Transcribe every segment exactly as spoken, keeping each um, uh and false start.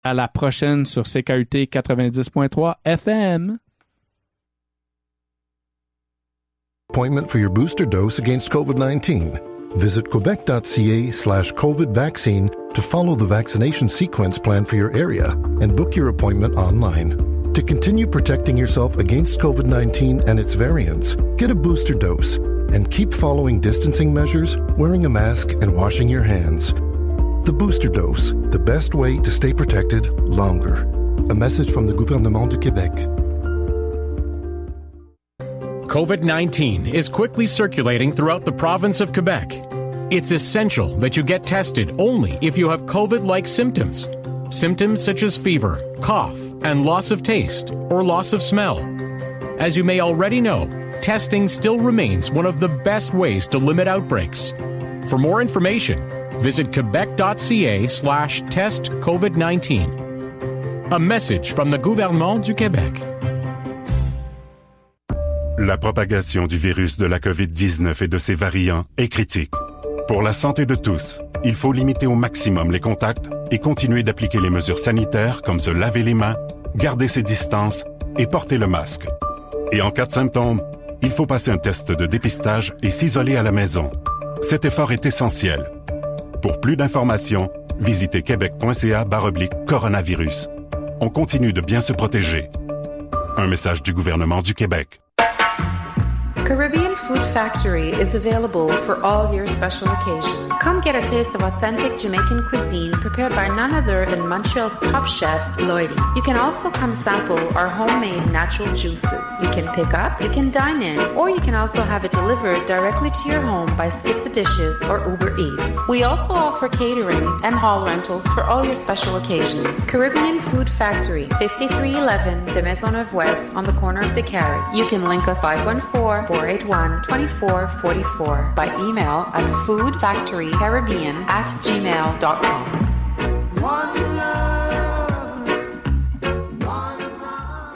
À la prochaine sur C K U T quatre-vingt-dix point trois F M. Appointment for your booster dose against COVID nineteen. Visit quebec.ca slash COVID vaccine to follow the vaccination sequence plan for your area and book your appointment online. To continue protecting yourself against COVID nineteen and its variants, get a booster dose and keep following distancing measures, wearing a mask, and washing your hands. The booster dose, the best way to stay protected longer. A message from the Gouvernement du Québec. COVID nineteen is quickly circulating throughout the province of Quebec. It's essential that you get tested only if you have COVID-like symptoms. Symptoms such as fever, cough, and loss of taste or loss of smell. As you may already know, testing still remains one of the best ways to limit outbreaks. For more information, visit quebec.ca slash test COVID nineteen. A message from the Gouvernement du Québec. La propagation du virus de la COVID dix-neuf et de ses variants est critique. Pour la santé de tous, il faut limiter au maximum les contacts et continuer d'appliquer les mesures sanitaires comme se laver les mains, garder ses distances et porter le masque. Et en cas de symptômes, il faut passer un test de dépistage et s'isoler à la maison. Cet effort est essentiel. Pour plus d'informations, visitez québec.ca barre oblique coronavirus. On continue de bien se protéger. Un message du gouvernement du Québec. Caribbean Food Factory is available for all your special occasions. Come get a taste of authentic Jamaican cuisine prepared by none other than Montreal's top chef, Lloydie. You can also come sample our homemade natural juices. You can pick up, you can dine in, or you can also have it delivered directly to your home by Skip the Dishes or Uber Eats. We also offer catering and hall rentals for all your special occasions. Caribbean Food Factory, fifty-three eleven de Maisonneuve West on the corner of the Carry. You can link us five one four, four eight one, two four four four by email at foodfactorycaribbean at gmail dot com. One love, one love.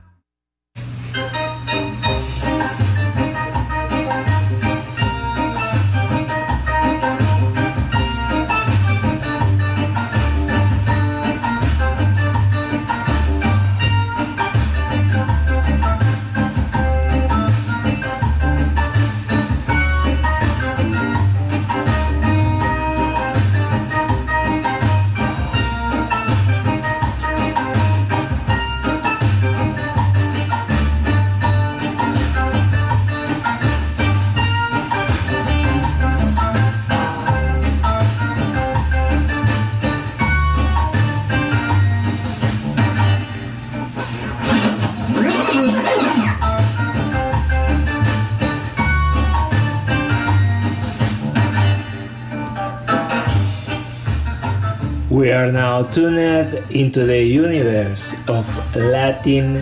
We are now tuned into the universe of Latin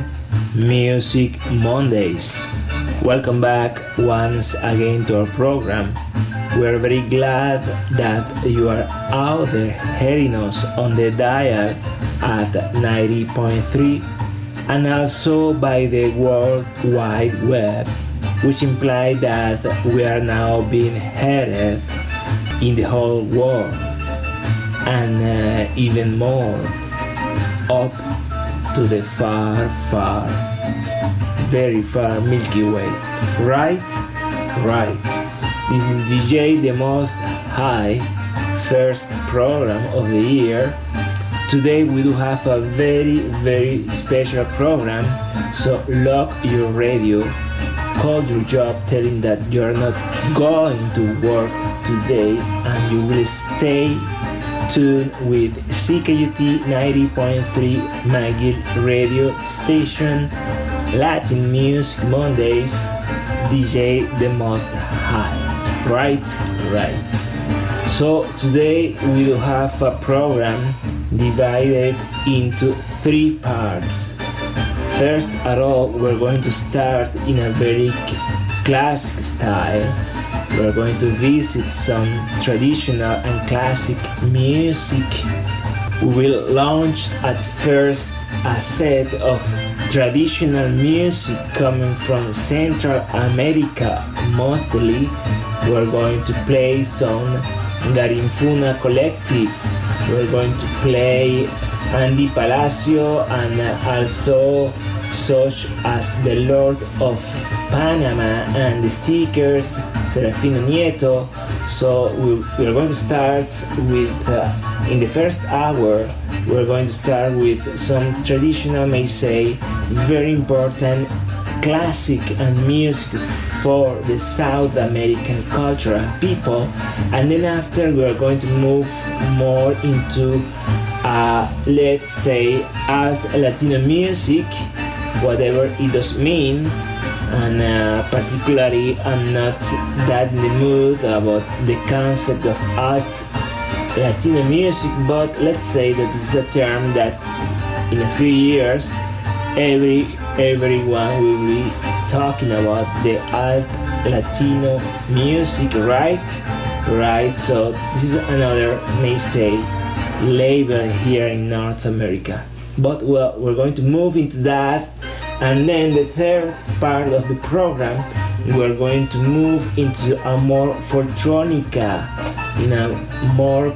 Music Mondays. Welcome back once again to our program. We are very glad that you are out there hearing us on the dial at ninety point three and also by the World Wide Web, which implies that we are now being heard in the whole world. And uh, even more up to the far, far, very far Milky Way. Right? Right. This is D J The Most High, first program of the year. Today we do have a very, very special program, so lock your radio, call your job telling that you are not going to work today and you will stay tuned with C K U T ninety point three McGill radio station, Latin Music Mondays, D J The Most High. Right, right. So today we will have a program divided into three parts. First of all, we're going to start in a very classic style. We're going to visit some traditional and classic music. We will launch at first a set of traditional music coming from Central America mostly. We're going to play some Garimfuna Collective. We're going to play Andy Palacio, and also such as the Lord of Panama and the Stickers, Serafino Nieto. So we, we are going to start with, uh, in the first hour, we're going to start with some traditional, may say, very important classic and music for the South American culture and people. And then after we are going to move more into, uh, let's say, alt Latino music, whatever it does mean. And uh, particularly I'm not that in the mood about the concept of alt Latino music, but let's say that it's a term that in a few years every everyone will be talking about the alt Latino music, right? Right, so this is another, may say, label here in North America. But well, we're going to move into that. And then the third part of the program, we're going to move into a more folktronica, in a more,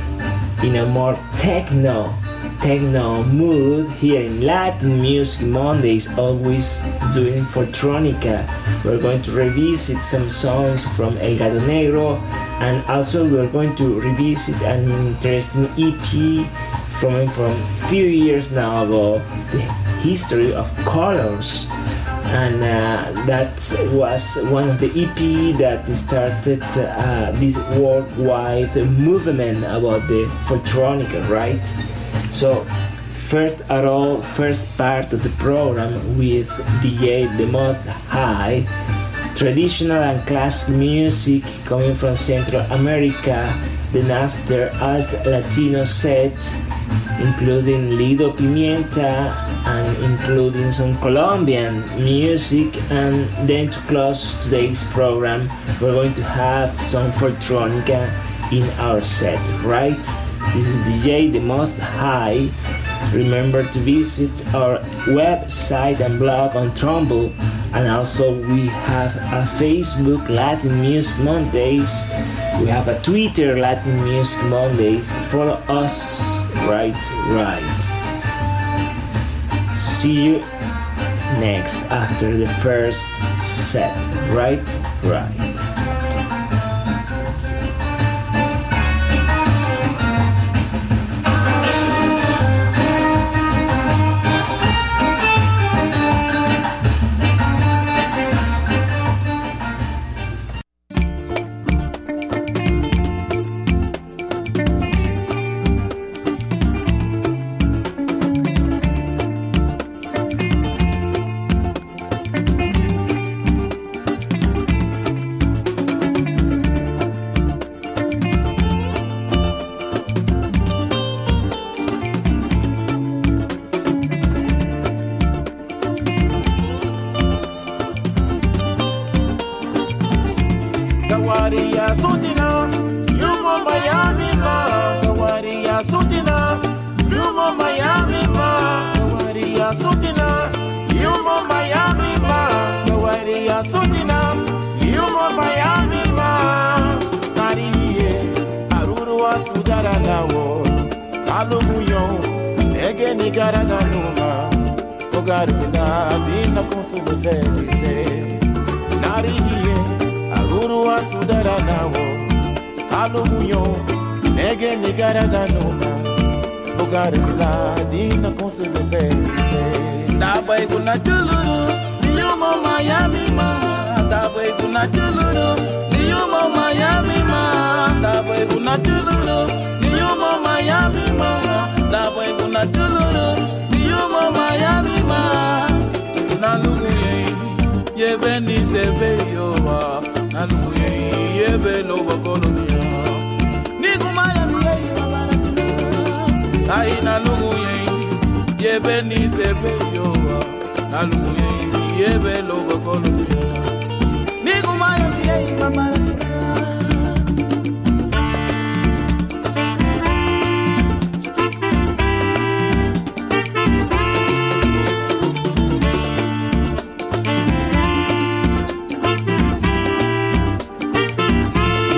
in a more techno, techno mood here in Latin Music Mondays, always doing folktronica. We're going to revisit some songs from El Gato Negro, and also we're going to revisit an interesting E P from from a few years now ago, the history of colors, and uh, that was one of the E P that started uh, this worldwide movement about the folktronica, right? So first at all, first part of the program with D J The Most High, traditional and classic music coming from Central America. Then after alt Latino set, including Lido Pimienta and including some Colombian music. And then to close today's program, we're going to have some folktronica in our set, right? This is D J The Most High. Remember to visit our website and blog on Trumbull, and also we have a Facebook, Latin Music Mondays. We have a Twitter, Latin Music Mondays. Follow us, right, right. See you next after the first set, right, right.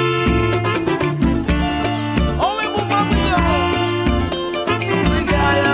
Aya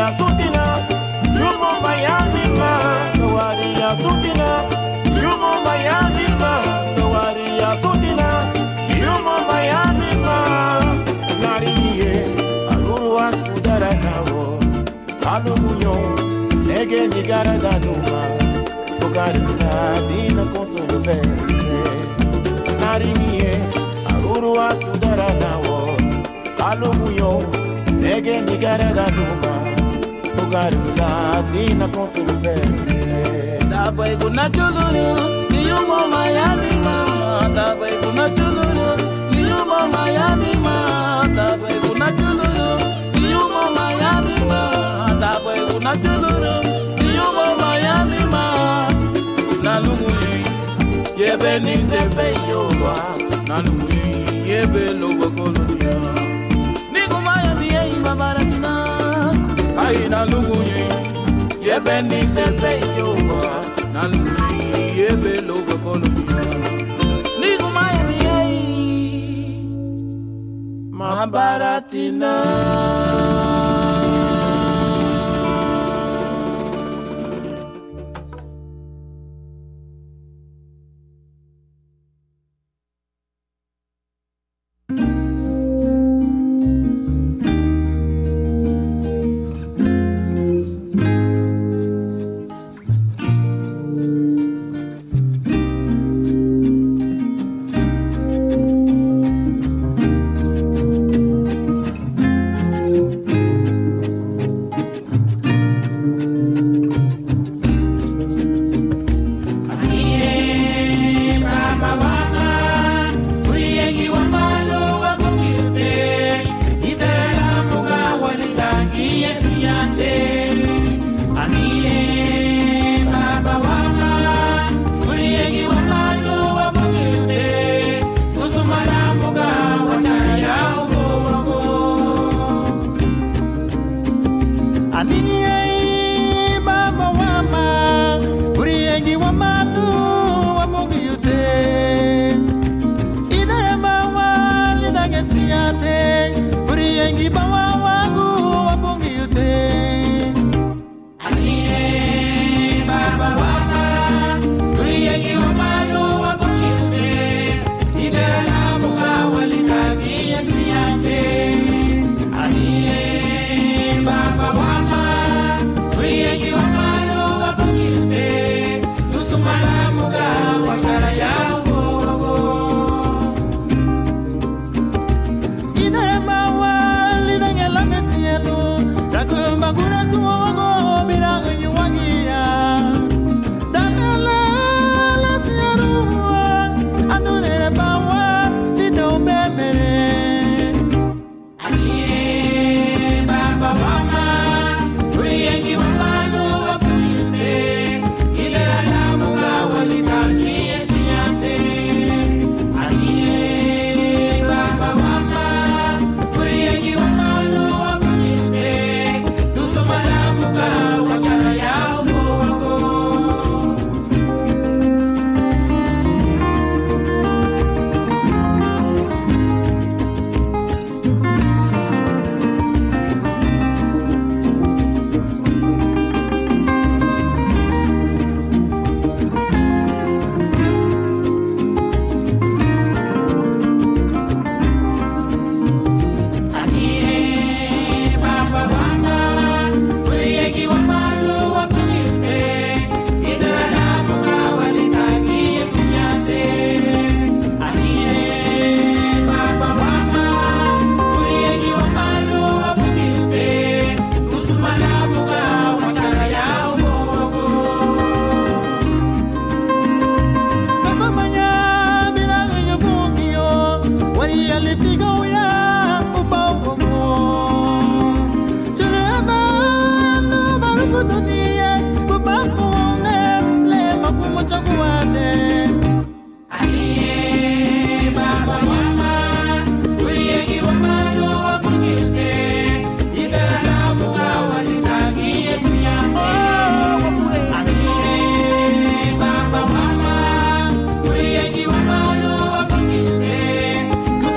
sutina, yumo Miami ma, kawari ya sutina, yumo Miami ma, kawari ya sutina, yumo Miami ma, nariye, aluru asudara nawo, alumunyo, nege nigara danuma, okarina dina konsolo fese, nariye, aluru asudara nawo, alumunyo, nege nigara danuma, okarina dina konsolo fese. Dabai guna chuluru, niyumo Miami ma. Dabai guna chuluru, niyumo Miami ma. Dabai guna chuluru, niyumo Miami ma. Dabai guna chuluru, niyumo Miami ma. Nalumui, yebe ni sefe yoba. Nalumui, yebe lobo kolonia. Nigo Miami ye imabaratina. Ai nalumui. Yebe ni sefe yoba, nalumui yebe logo kolumia. Nigo Miami yei, mabaratina.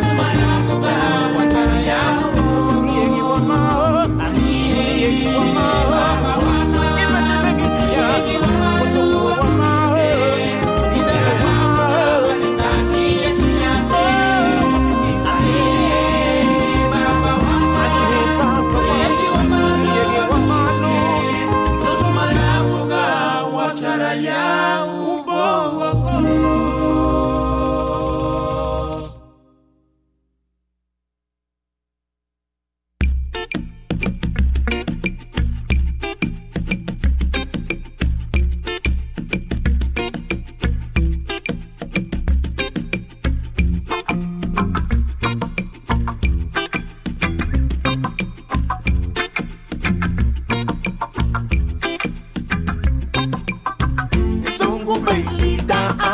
Woman.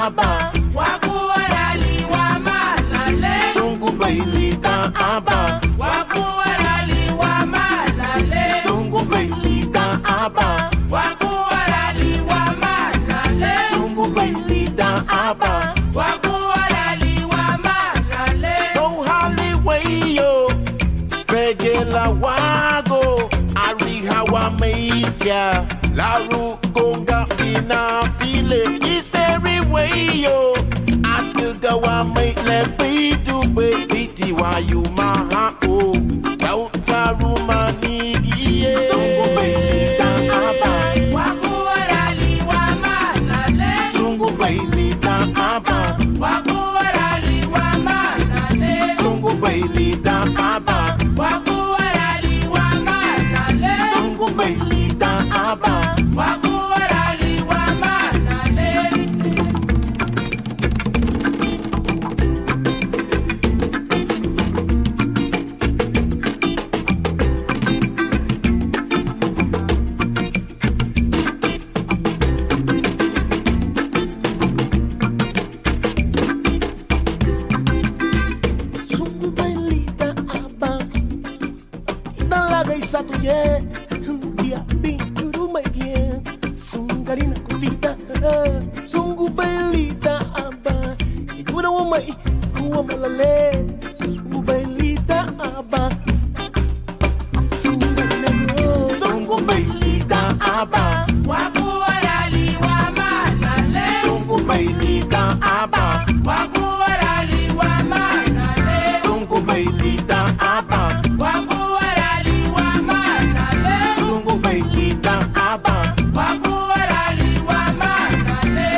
aba. Wakuwarali wa malale. Sungu bailita aba. Wakuwarali wa malale. Sungu bailita aba. Wakuwarali wa malale. Sungu bailita aba. Wakuwarali wa malale. Don't hallway yo. Fegela wago. Ariha wa meitia. La rugonga ina file. Iseri way yo. Atuga wa meile bidu baby wa you maha o. Dauta rumani ye. Sungu bailita aba. Wakuwarali wa malale. Sungu bailita aba. Wakuwarali wa malale. Sungu bailita aba. Wakuwarali wa malale. Sungu bailita aba. Wakuwarali wa malale. Sungu bailita aba. Dalaga isatu ye. Dia pinjuru maigien. Sungarina kutita. Sungu bailita aba. Iguna wamai. Kuwa malale. Sungu bailita aba. Sungarina yo. Sungu bailita aba. Wakuwarali wa malale. Sungu bailita aba. Wakuwarali wa malale. Sungu bailita aba. Wakuwarali wa malale. Sungu bailita aba. Wakuwarali wa malale.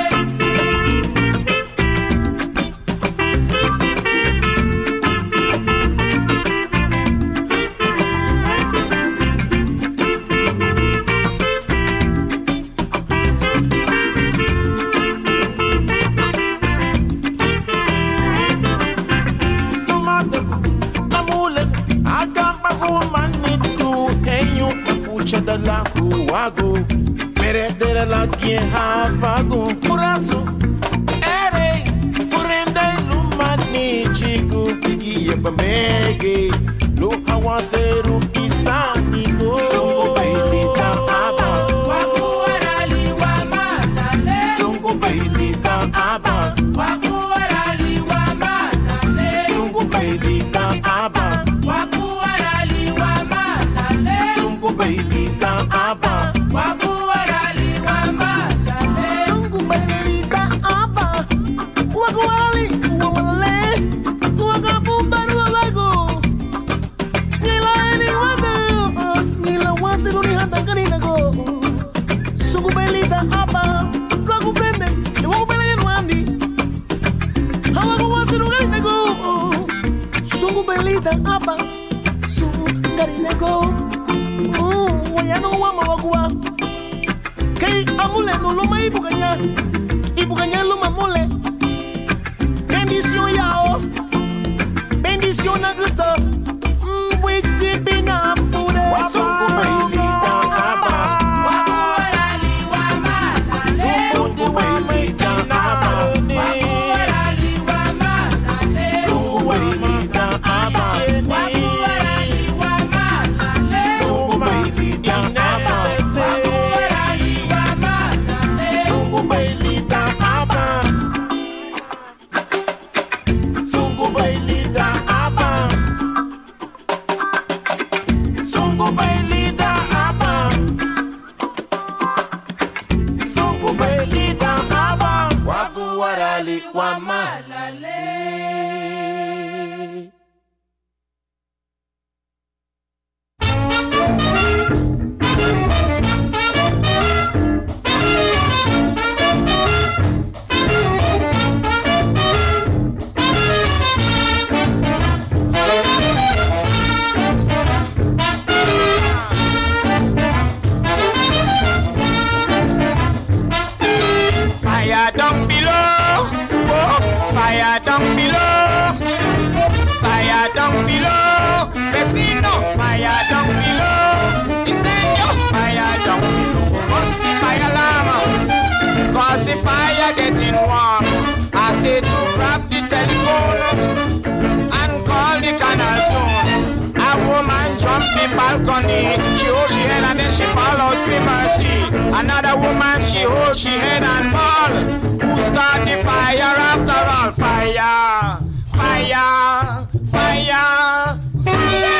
Da wago meredere la guerra vago murazo ere furenda lumani chigo digia bamege lo hawaseru isanigo songo bailita aba Wakuwarali wa malale. songo bailita aba Wakuwarali wa malale. songo bailita aba Wakuwarali wa malale. songo bailita aba Wakuwarali wa malale. songo bailita aba wakuwarali wamale wakapumbaru wago nila eni wago nila wasilu ni hata kanina go songo bailita aba kakupende ni wakupele yenu andi hawago wasilu kanina go songo bailita aba songo kanina go wayano wama wakua kei amule no loma ibuganya ibuganya loma mole bendición yao bendición aguto mbwiti bina pure songo bailita aba Wakuwarali wa malale. songo bailita aba Wakuwarali wa malale. songo bailita aba Wakuwarali wa malale. songo bailita aba Wakuwarali wa malale. songo bailita aba songo bailita aba songo bailita aba songo bailita aba wakuwarali wa malale. Fire down below, oh, fire down below, fire down below, vecino, fire down below, incendio, fire down below, bust the fire alarm, cause the fire getting warm. balcony. She hold she head and then she fall out for mercy. Another woman, she hold she head and fall. Who start the fire after all? Fire, fire, fire, fire.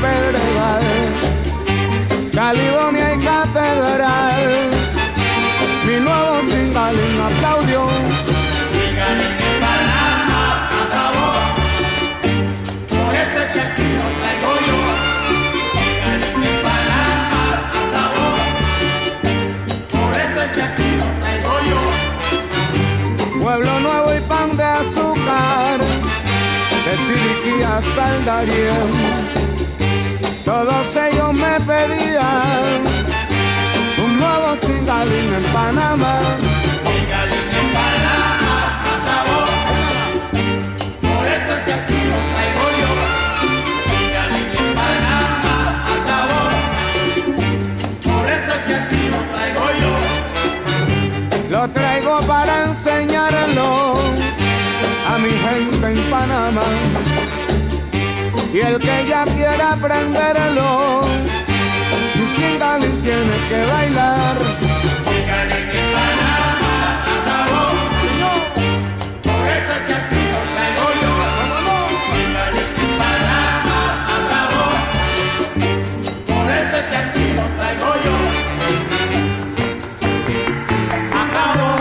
Pedregal, Caledonia y Catedral. Mi nuevo singalín aplaudió. Singalín en Panamá acabó, por ese chequillo traigo yo. Singalín en Panamá acabó, por ese chequillo traigo yo. Pueblo Nuevo y pan de azúcar, de Chiriquí hasta el Darién, todos ellos me pedían un nuevo singalín en Panamá. Singalín en Panamá acabó, por eso es que aquí lo traigo yo. Singalín en Panamá acabó, por eso es que aquí lo traigo yo. Lo traigo para enseñarlo a mi gente en Panamá, y el que ya quiera aprenderlo, mi singalín tiene que bailar. Singalín en Panamá acabó, por eso es que aquí lo traigo yo. Singalín en Panamá acabó, por eso es que aquí lo traigo yo. Acabó.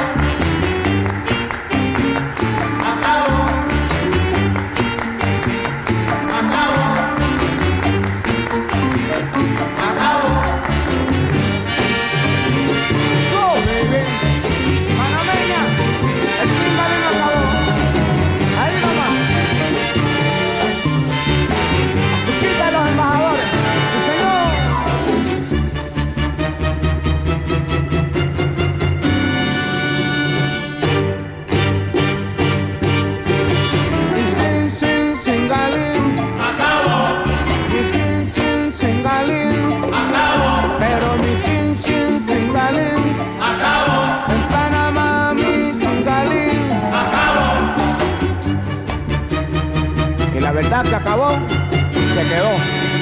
La verdad que acabó, se quedó.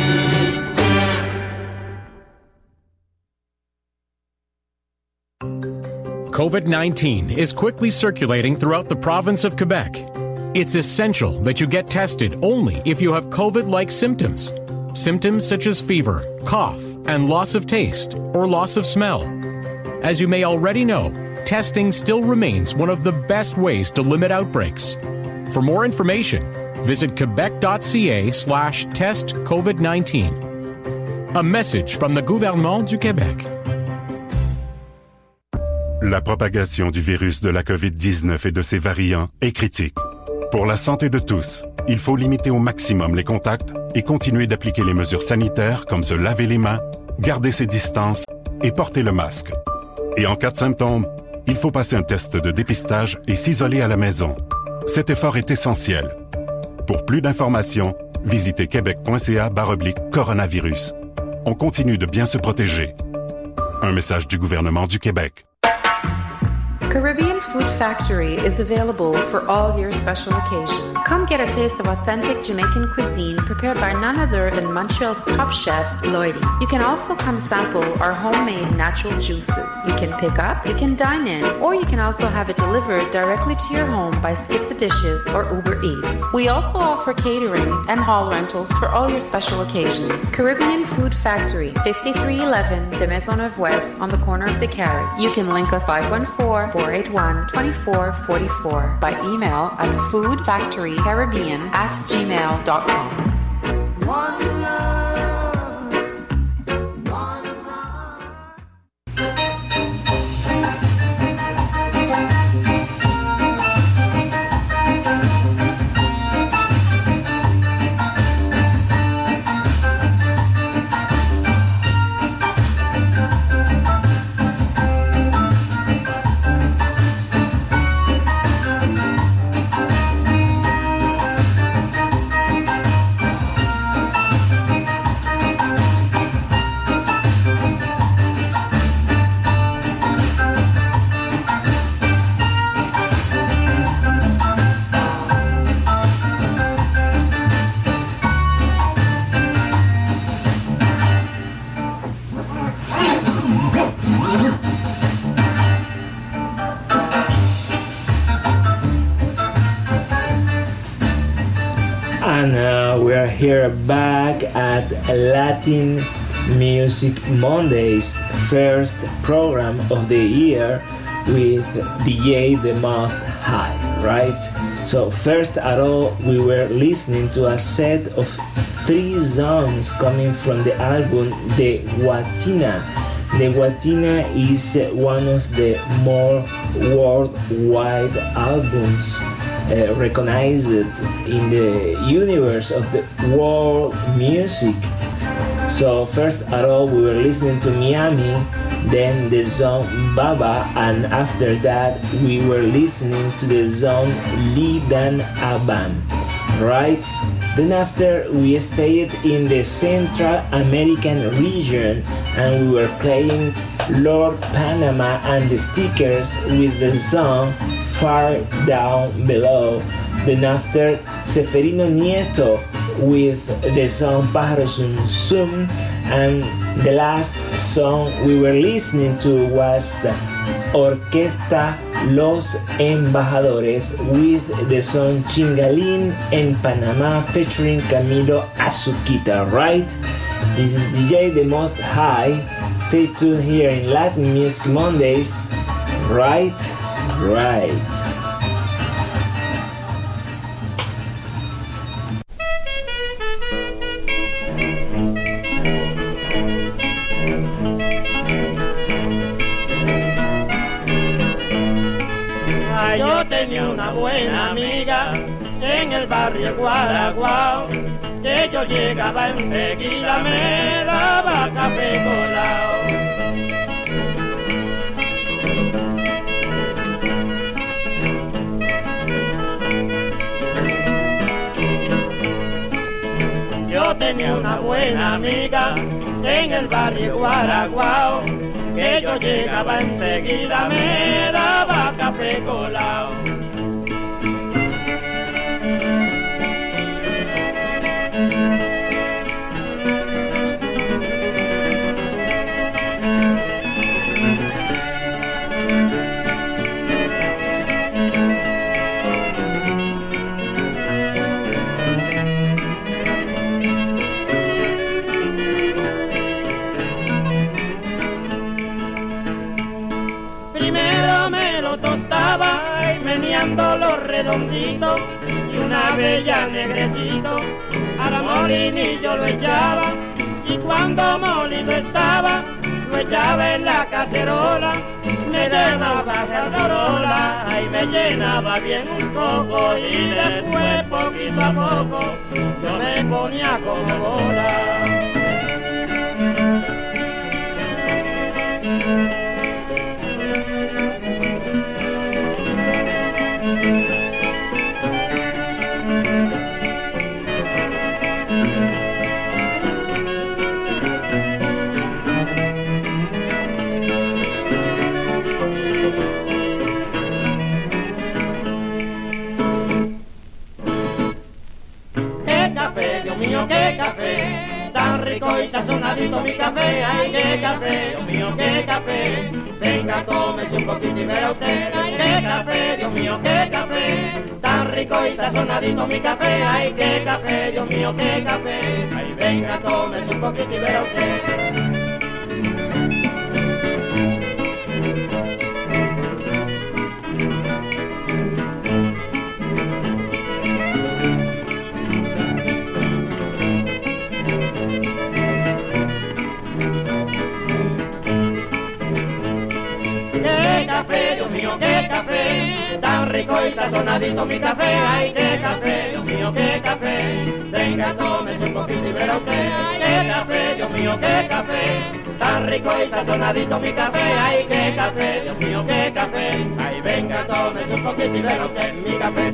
COVID nineteen is quickly circulating throughout the province of Quebec. It's essential that you get tested only if you have COVID-like symptoms. Symptoms such as fever, cough, and loss of taste or loss of smell. As you may already know, testing still remains one of the best ways to limit outbreaks. For more information, visit quebec.ca slash test COVID nineteen. A message from the gouvernement du Québec. La propagation du virus de la COVID dix-neuf et de ses variants est critique. Pour la santé de tous, il faut limiter au maximum les contacts et continuer d'appliquer les mesures sanitaires comme se laver les mains, garder ses distances et porter le masque. Et en cas de symptômes, il faut passer un test de dépistage et s'isoler à la maison. Cet effort est essentiel. Pour plus d'informations, visitez québec.ca barre oblique coronavirus. On continue de bien se protéger. Un message du gouvernement du Québec. Caribbean Food Factory is available for all your special occasions. Come get a taste of authentic Jamaican cuisine prepared by none other than Montreal's top chef, Lloydie. You can also come sample our homemade natural juices. You can pick up, you can dine in, or you can also have it delivered directly to your home by Skip the Dishes or Uber Eats. We also offer catering and hall rentals for all your special occasions. Caribbean Food Factory, fifty-three eleven de Maisonneuve West on the corner of the Carré. You can link us five one four, four eight one, two four four four by email at foodfactorycaribbean at gmail dot com. One love, one here back at Latin Music Mondays, first program of the year with D J The Most High, right? So first at all, we were listening to a set of three songs coming from the album De Guatina. De Guatina is one of the more worldwide albums uh, recognized in the universe of the world music. So first at all, we were listening to Miami, then the song Baba, and after that we were listening to the song Lidan Aban, right? Then after we stayed in the Central American region and we were playing Lord Panama and the Stickers with the song Far Down Below. Then after Seferino Nieto with the song Pájaro Zum Zum, and the last song we were listening to was the Orquesta Los Embajadores with the song Chingalín en Panamá featuring Camilo Azuquita, right? This is D J The Most High. Stay tuned here in Latin Music Mondays, right? Right. Yo tenía una buena amiga en el barrio Guaraguao, que yo llegaba enseguida me daba café colao. Yo tenía una buena amiga en el barrio Guaraguao, que yo llegaba enseguida me daba café colao. Meneándolo redondito y una bella negrecito a la molinillo lo echaba, y cuando molido estaba lo echaba en la cacerola, me daba cacerola y me llenaba bien un coco, y después poquito a poco yo me ponía como bola. Qué café, tan rico y sazonadito mi café, ay qué café, Dios mío qué café, venga tómese un poquito y verá usted, ay qué café, Dios mío qué café, tan rico y sazonadito mi café, ay qué café, Dios mío qué café, ay venga tómese un poquito y verá usted. Qué café, tan rico y sazonadito mi café, ay qué café, Dios mío qué café, venga tómese un poquito y verá usted, ay qué café, Dios mío qué café, tan rico y sazonadito mi café, ay qué café, Dios mío qué café, ay venga tómese un poquito y verá usted mi café.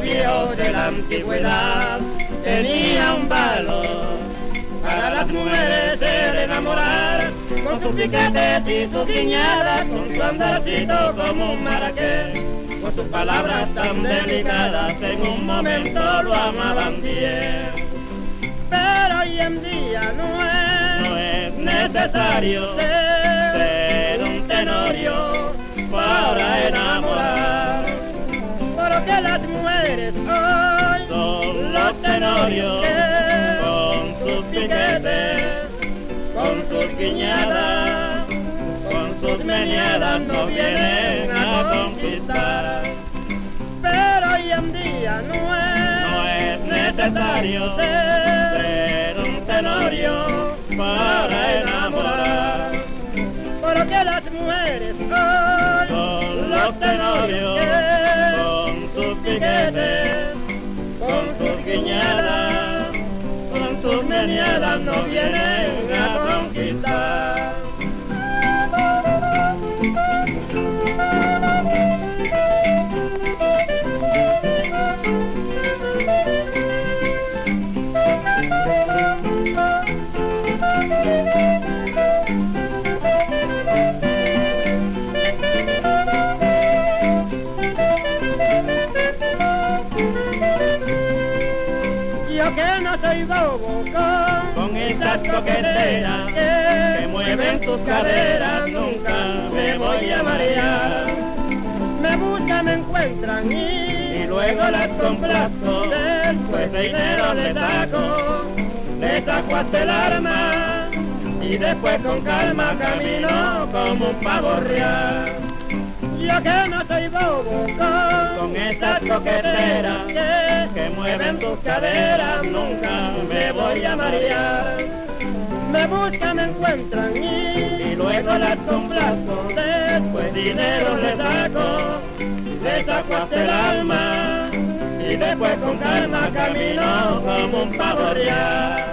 los viejos de la antigüedad tenía un valor para las mujeres el enamorar, con sus piquetes y sus guiñadas, con su andarcito como un maraqués, con sus palabras tan delicadas, en un momento lo amaban bien. Pero hoy en día no es, no es necesario ser, ser un tenorio para enamorar, porque las mujeres hoy son los tenorios, con sus piquetes, con sus guiñadas, con sus meneadas no vienen a conquistar. Pero hoy en día no es, no es necesario ser, ser un tenorio para enamorar, porque las mujeres hoy son los tenorios, con sus piquetes, con sus guiñadas, con sus meneadas no vienen a conquistar. Yo que no soy bobo con, con esas coqueteras que, que mueven tus caderas, nunca me voy a marear. Me buscan, me encuentran y, y luego las complazco, después de dinero les saco, les saco hasta el arma y después con calma camino como un pavo real. Yo que no soy bobo con, con esas coqueteras que, que mueven tus caderas, nunca me voy a marear. Me buscan, me encuentran y, y luego las complazco, después dinero les saco, les saco hasta el alma y después con calma camino como un pavo real.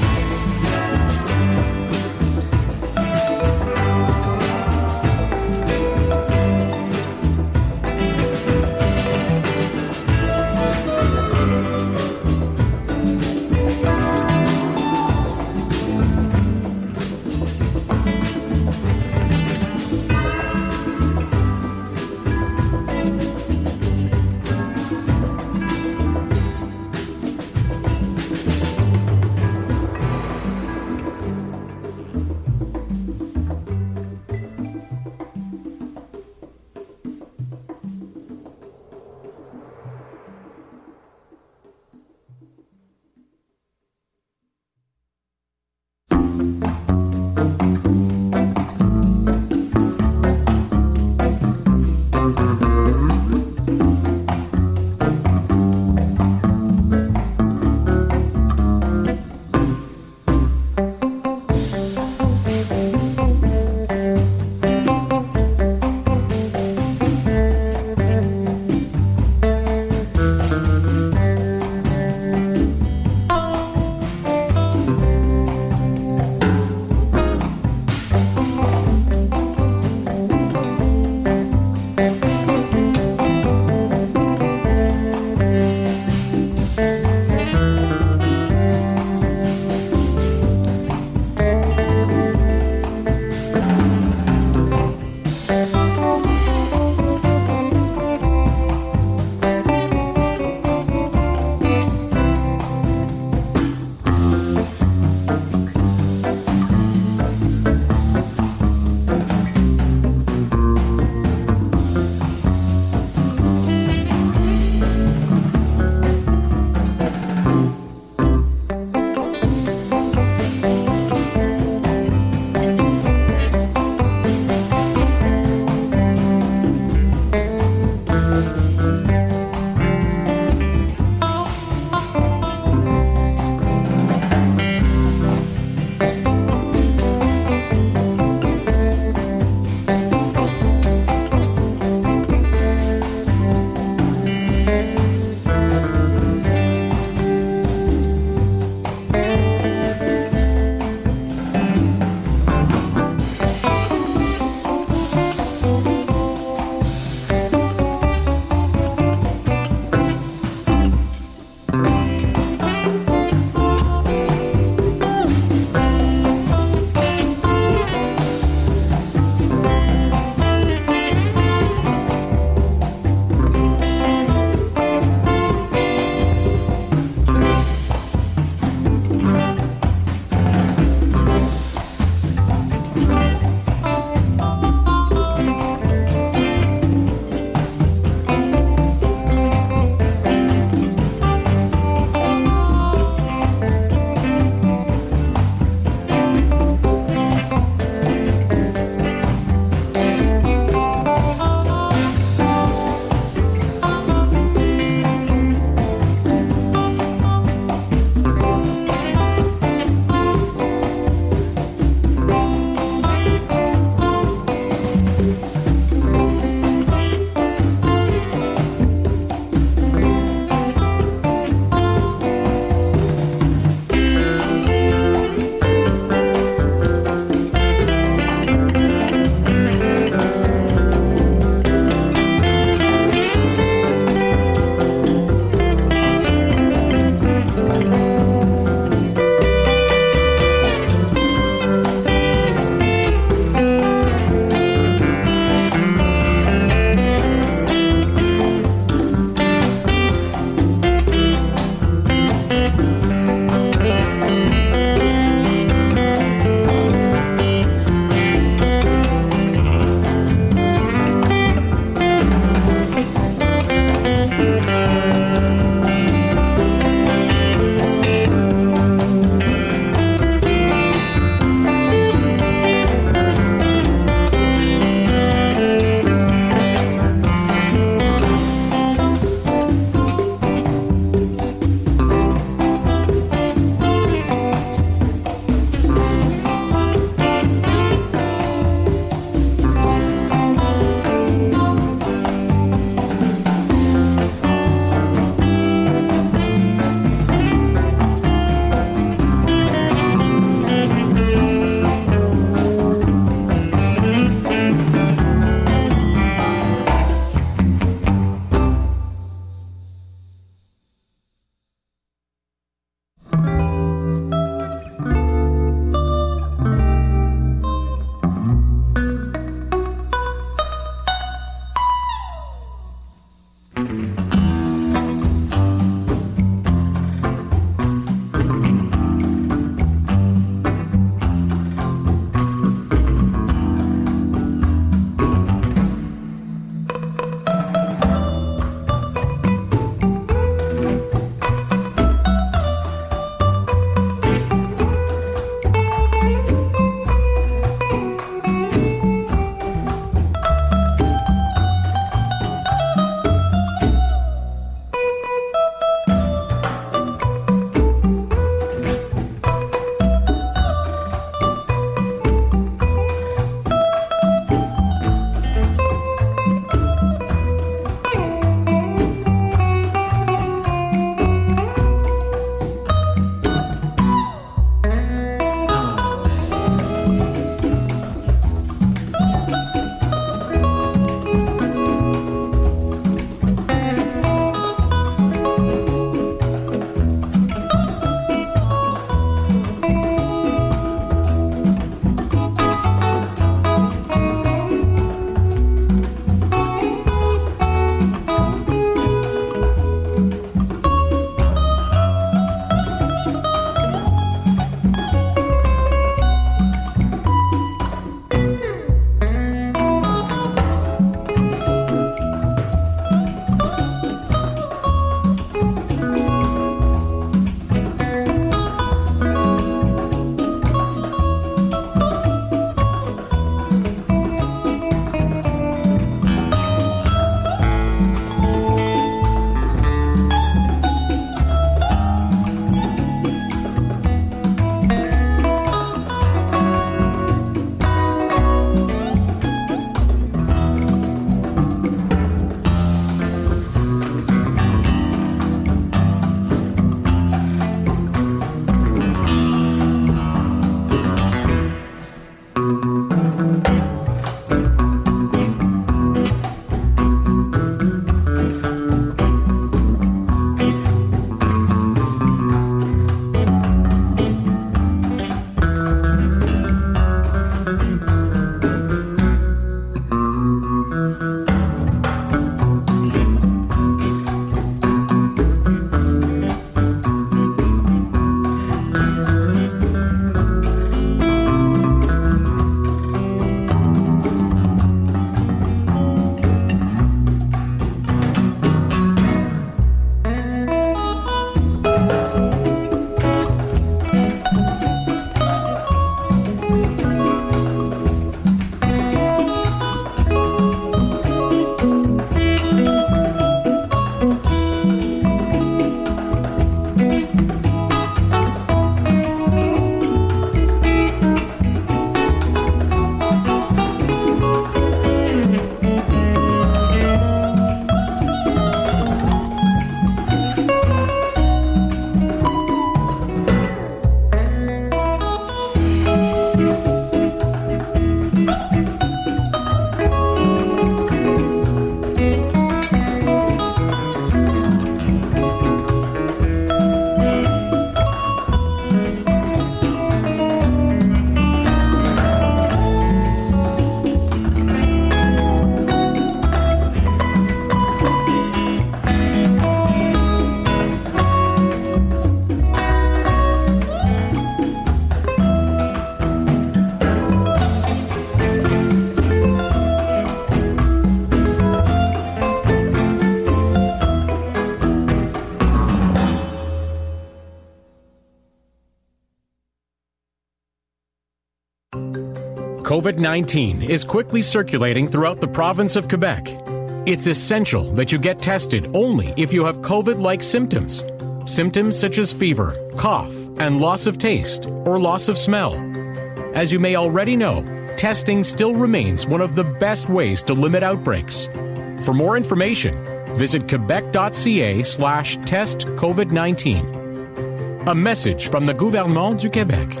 COVID nineteen is quickly circulating throughout the province of Quebec. It's essential that you get tested only if you have COVID-like symptoms. Symptoms such as fever, cough, and loss of taste or loss of smell. As you may already know, testing still remains one of the best ways to limit outbreaks. For more information, visit quebec.ca slash test COVID nineteen. A message from the gouvernement du Québec.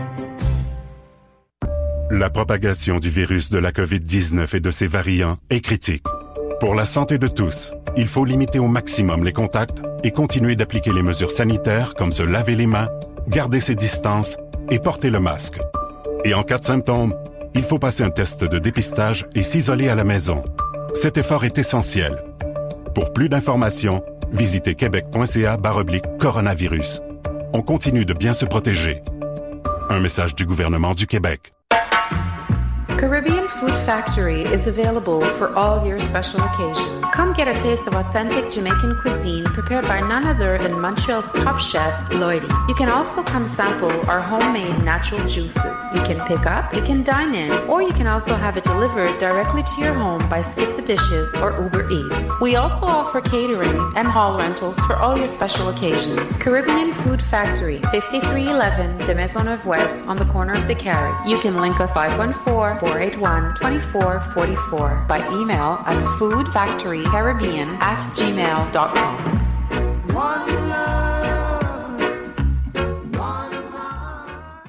La propagation du virus de la COVID dix-neuf et de ses variants est critique. Pour la santé de tous, il faut limiter au maximum les contacts et continuer d'appliquer les mesures sanitaires comme se laver les mains, garder ses distances et porter le masque. Et en cas de symptômes, il faut passer un test de dépistage et s'isoler à la maison. Cet effort est essentiel. Pour plus d'informations, visitez québec.ca barre oblique coronavirus. On continue de bien se protéger. Un message du gouvernement du Québec. Caribbean Food Factory is available for all your special occasions. Come get a taste of authentic Jamaican cuisine prepared by none other than Montreal's top chef, Lloydie. You can also come sample our homemade natural juices. You can pick up, you can dine in, or you can also have it delivered directly to your home by Skip the Dishes or Uber Eats. We also offer catering and hall rentals for all your special occasions. Caribbean Food Factory, fifty-three eleven de Maisonneuve West on the corner of the Carry. You can link us five one four, four eight one, two four four four by email at foodfactorycaribbean at gmail dot com. One love, one love.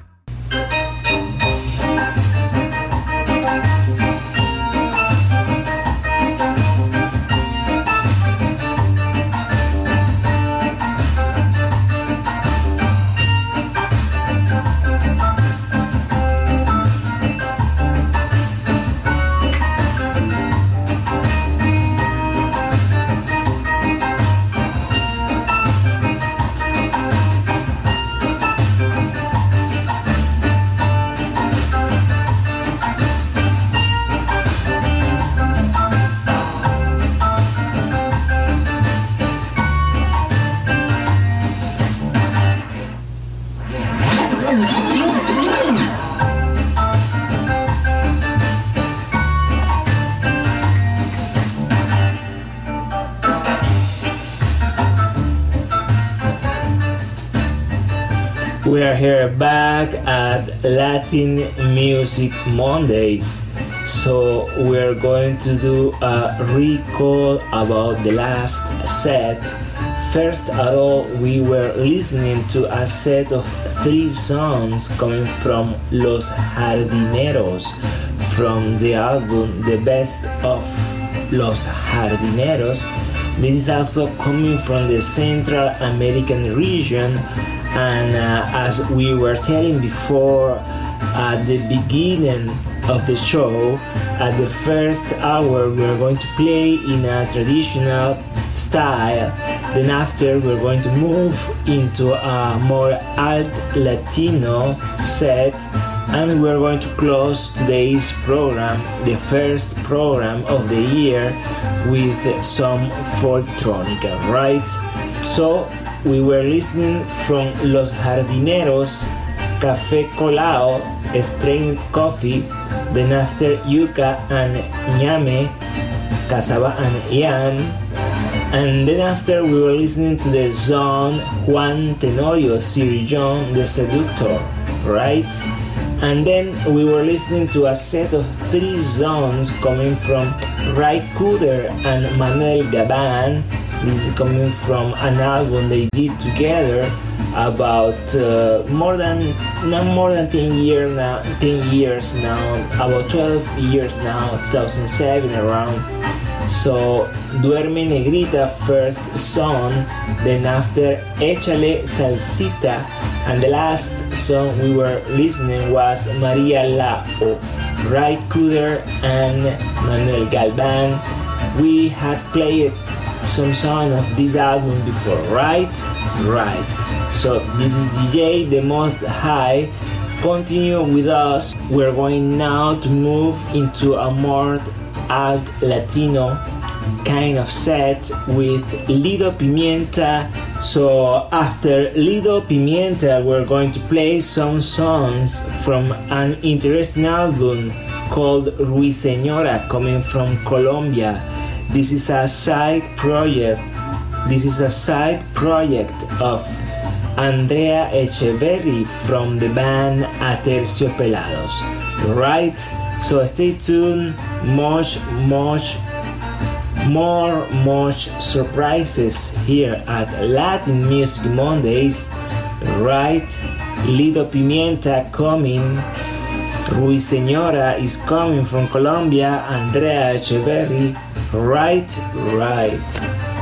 We are here back at Latin Music Mondays. So we're going to do a recall about the last set. First of all, we were listening to a set of three songs coming from Los Jardineros from the album The Best of Los Jardineros. This is also coming from the Central American region. And uh, as we were telling before, at the beginning of the show, at the first hour, we are going to play in a traditional style. Then after, we're going to move into a more alt Latino set. And we're going to close today's program, the first program of the year, with some folktronica, right? So, we were listening from Los Jardineros, Café Colao, Strained Coffee, then after Yuca and Ñame, Cassava and Yan, and then after we were listening to the song Juan Tenorio, Sir John the Seductor, right? And then we were listening to a set of three songs coming from Ray Cooder and Manuel Gabán. This is coming from an album they did together about uh, more than not more than ten years now, ten years now, about twelve years now, two thousand seven around. So Duerme Negrita first song, then after Échale Salsita, and the last song we were listening was Maria Lao, Ray Cooder and Manuel Galván. We had played some song of this album before, right? Right. So this is D J The Most High. Continue with us. We're going now to move into a more alt Latino kind of set with Lido Pimienta So after Lido Pimienta, we're going to play some songs from an interesting album called Ruiseñora, coming from Colombia. This is a side project. This is a side project of Andrea Echeverri from the band Aterciopelados. Right? So stay tuned. Much, much more, much surprises here at Latin Music Mondays. Right? Lido Pimienta coming. Ruiseñora is coming from Colombia. Andrea Echeverri. Right, right.